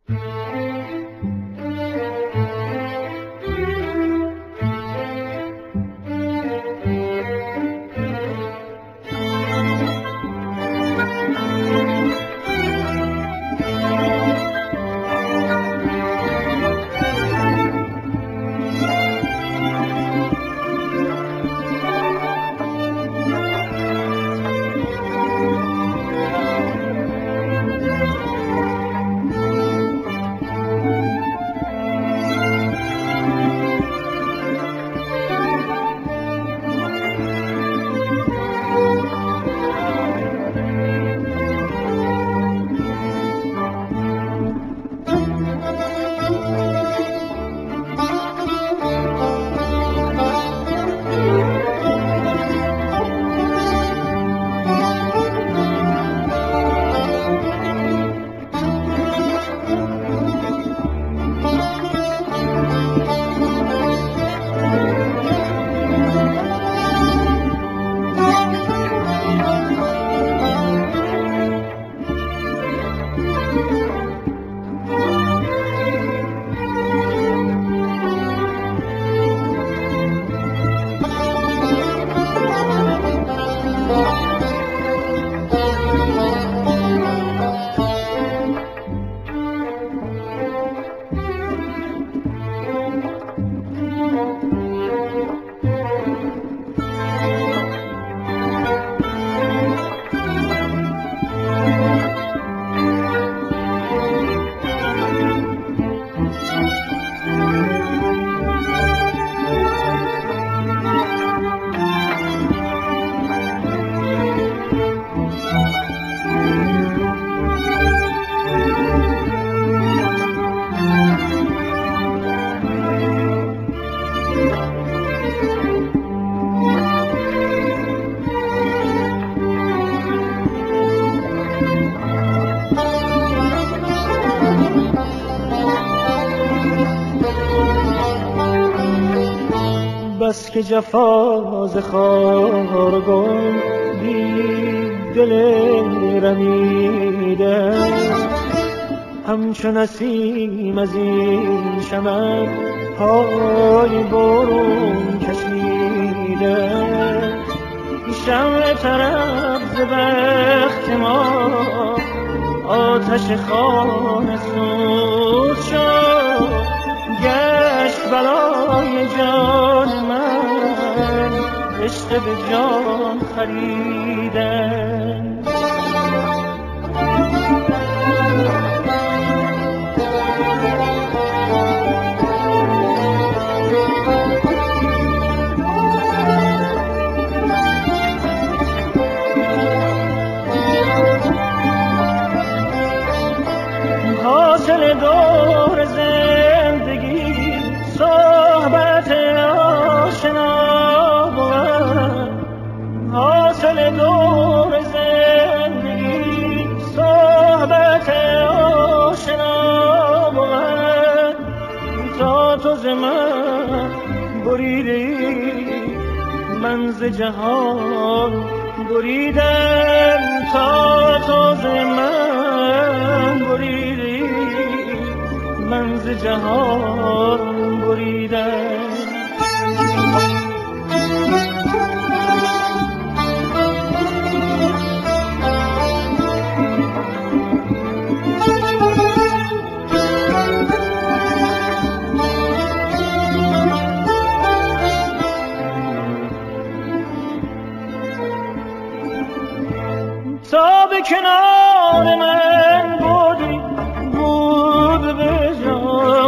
بس که جفاز خارگون بی دل رمیده، همچون نسیم از این شمن پای برون کشیده. شمع طرف ز بخت ما آتش خانه سوز شد، گشت بلای جان من عشق به جان خریدن. حاصل دور زندگی صحبت آشنا بود، حاصل دور زندگی صحبت آشنا بود. تا تو ز من بریدی من ز جهان بریدم، تا تو ز من بریدی من ز جهان بریدم. تا به کنار من بودی بود به جا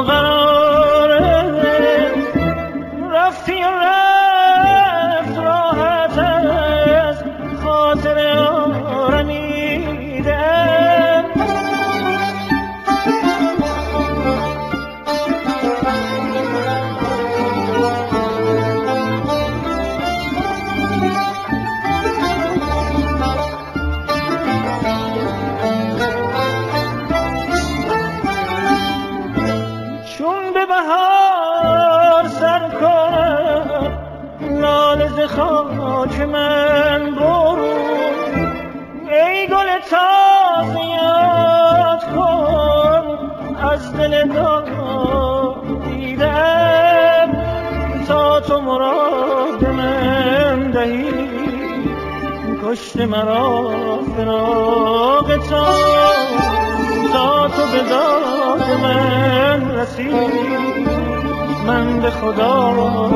قراره، رفتی رفت راحت از خاطر آرمیدم. خاک من برون ای گل تازه یاد کن از دل داد دیدم تا تو مراد من دهی کشت مرا فراق تا تو به داد من رسی من به خدا